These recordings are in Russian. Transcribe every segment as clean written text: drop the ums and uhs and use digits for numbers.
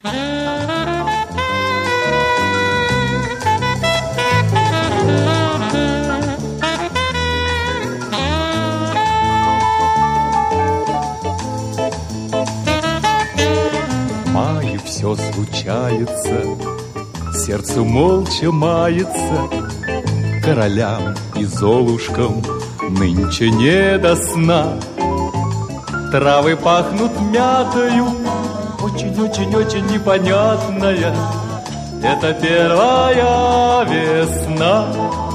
В мае все случается, сердце молча мается, королям и золушкам нынче не до сна. Травы пахнут мятою, очень-очень-очень непонятная. Это первая весна.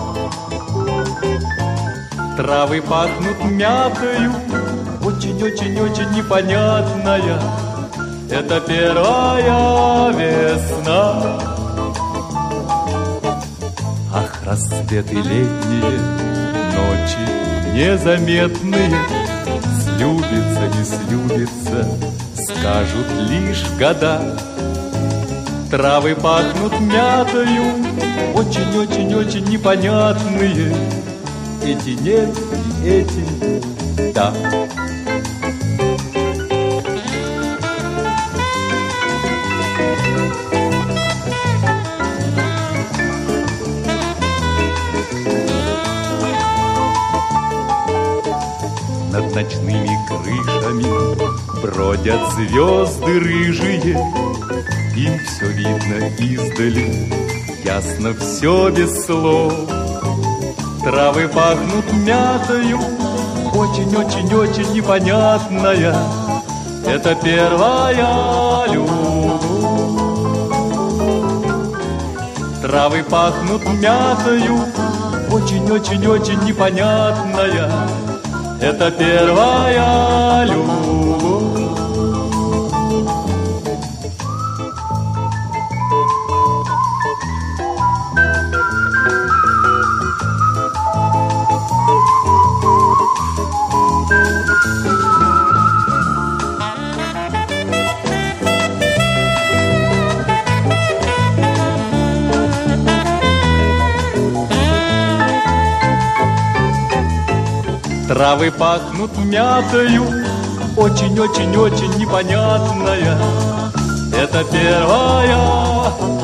Травы пахнут мятою, очень-очень-очень непонятная. Это первая весна. Ах, рассветы летние, ночи незаметные, слюбится, не слюбится, скажут лишь года. Травы пахнут мятою, очень-очень-очень непонятные. Эти нет, и эти да. Над ночными крышами бродят звезды рыжие, им все видно издали, ясно все без слов. Травы пахнут мятою, очень-очень-очень непонятная. Это первая любовь. Травы пахнут мятою, очень-очень-очень непонятная. Это первая любовь. Травы пахнут мятою, очень-очень-очень непонятная. Это первая